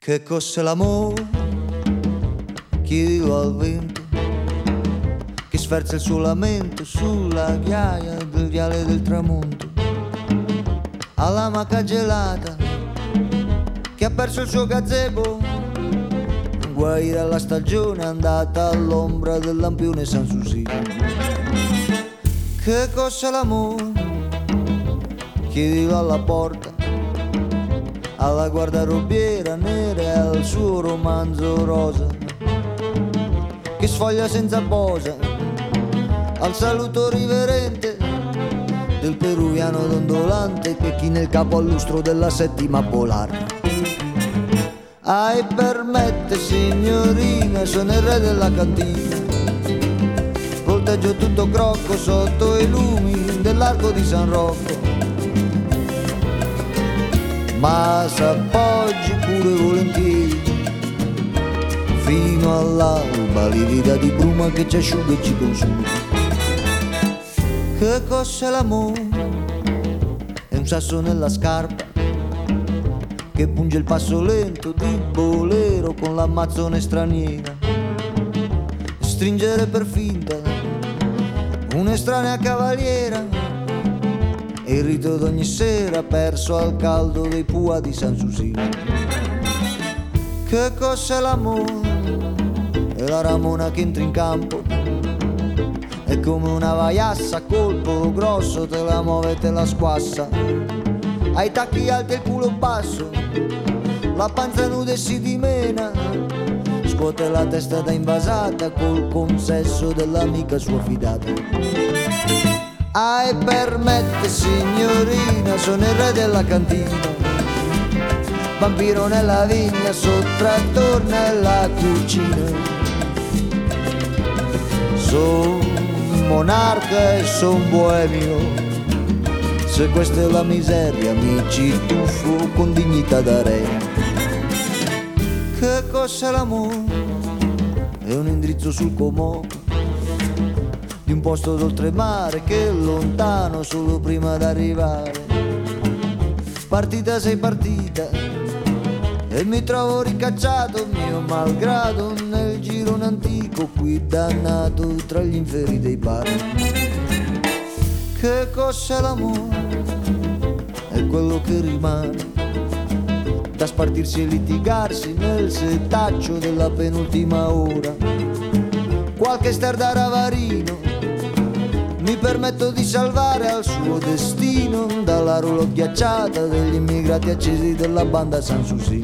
Che cos'è l'amore? Chiedilo al vento che sferza il suo lamento sulla ghiaia del viale del tramonto, alla maca gelata che ha perso il suo gazebo, guai dalla stagione andata all'ombra del lampione San Susì. Che cos'è l'amore? Chiedilo alla porta, alla guardarobiera nera e al suo romanzo rosa che sfoglia senza posa, al saluto riverente del peruviano dondolante che china il capo al lustro della settima polare. Ai permette signorina, sono il re della cantina, volteggio tutto crocco sotto i lumi dell'arco di San Rocco, ma s'appoggi pure volentieri fino all'alba, livida di bruma che ci asciuga e ci consuma. Che cos'è l'amore? È un sasso nella scarpa che punge il passo lento di bolero con l'ammazzone straniera, stringere per finta un'estranea cavaliera e il rito d'ogni sera perso al caldo dei pua di San Susì. Che cos'è l'amore? È la ramona che entra in campo, è come una vaiassa a colpo grosso, te la muove e te la squassa, ai tacchi alti e il culo basso, la panza nuda e si dimena, scuote la testa da invasata col consesso dell'amica sua fidata. Ai permette signorina, sono il re della cantina, vampiro nella vigna, sottrattor nella cucina, son monarca e son boemio, se questa è la miseria mi ci tuffo con dignità da re. Che cos'è l'amore? È un indirizzo sul Comò di un posto d'oltremare che è lontano solo prima d'arrivare. Partita sei partita e mi trovo ricacciato mio malgrado nel girone antico qui dannato tra gli inferi dei bar. Che cos'è l'amore? È quello che rimane da spartirsi e litigarsi nel setaccio della penultima ora. Qualche ster da ravarino mi permetto di salvare al suo destino dalla rulo ghiacciata degli immigrati accesi della banda San Susì.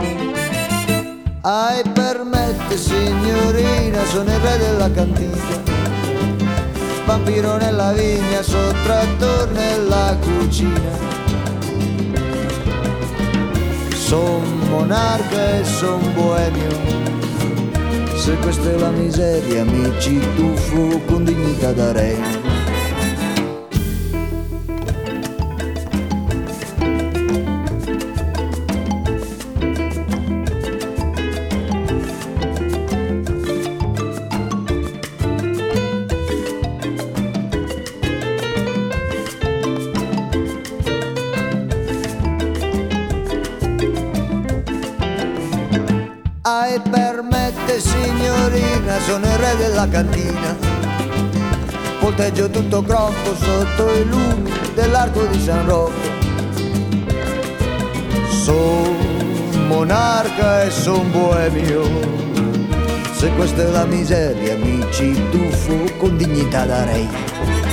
Ai permette signorina, sono il re della cantina, vampiro nella vigna, sottrattor nella cucina, son monarca e son boemio, se questa è la miseria mi ci tuffo con dignità da re. Ai permette signorina, sono il re della cantina, volteggio tutto crocco sotto i lumi dell'arco di San Rocco, son monarca e son boemio, se questa è la miseria mi ci tuffo con dignità da re.